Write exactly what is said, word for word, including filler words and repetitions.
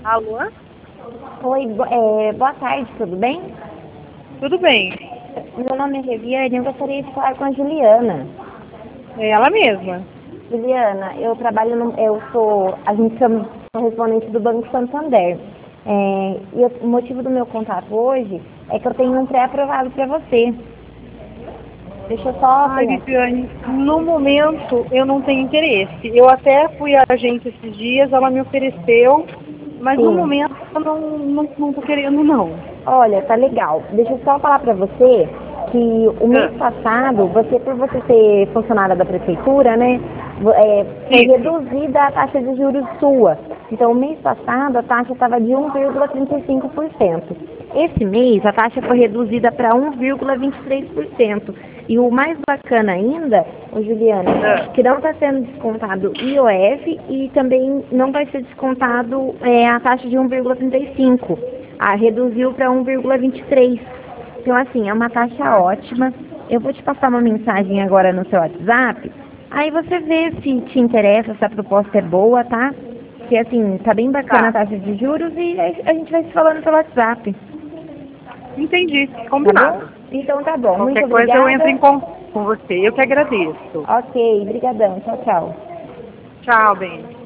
Alô? Oi, bo- é, boa tarde, tudo bem? Tudo bem? Meu nome é Reviane e eu gostaria de falar com a Juliana. É ela mesma. Juliana, eu trabalho no. Eu sou. A gente chama correspondente do Banco Santander. É, e eu- o motivo do meu contato hoje é que eu tenho um pré-aprovado para você. Deixa eu só Ai, pegar aqui. Viviane, no momento eu não tenho interesse. Eu até fui à agência esses dias, ela me ofereceu, mas no Sim. momento eu não, não, não tô querendo não. Olha, tá legal. Deixa eu só falar para você que o mês Ah, passado, você por você ser funcionária da prefeitura, né, vo- é, foi isso. reduzida a taxa de juros sua. Então, o mês passado a taxa estava de um vírgula trinta e cinco por cento. Esse mês a taxa foi reduzida para um vírgula vinte e três por cento. E o mais bacana ainda, ô Juliana, Ah, que não está sendo descontado I O F e também não vai ser descontado é, a taxa de um vírgula trinta e cinco. Ah, reduziu para um vírgula vinte e três. Então, assim, é uma taxa ótima. Eu vou te passar uma mensagem agora no seu WhatsApp. Aí você vê se te interessa, se a proposta é boa, tá? Porque, assim, tá bem bacana a tá, taxa de juros e a gente vai se falando pelo WhatsApp, entendi. tá bom? Combinado. Então tá bom. Muito Qualquer coisa eu entro em obrigada. contato com você. Eu que agradeço. Ok, brigadão. Tchau, tchau. Tchau, bem.